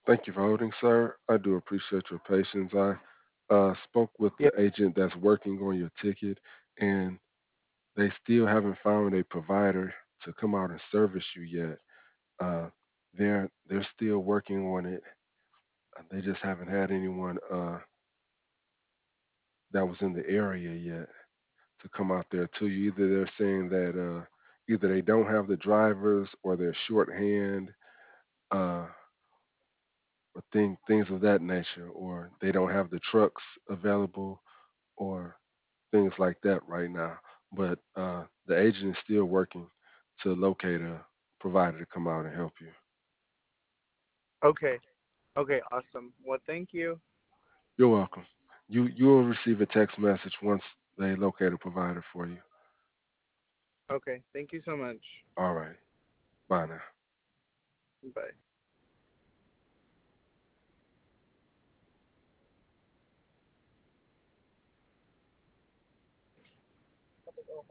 Thank you for holding, sir. I do appreciate your patience. I spoke with Yeah. the agent that's working on your ticket, and they still haven't found a provider to come out and service you yet. Uh, they're still working on it. They just haven't had anyone that was in the area yet to come out there to you. Either they're saying that either they don't have the drivers or they're shorthand, uh, or things of that nature, or they don't have the trucks available, or things like that right now. But the agent is still working to locate a provider to come out and help you. Okay. Okay. Awesome. Well, thank you. You're welcome. You'll receive a text message once they locate a provider for you. Okay. Thank you so much. All right. Bye now. Bye.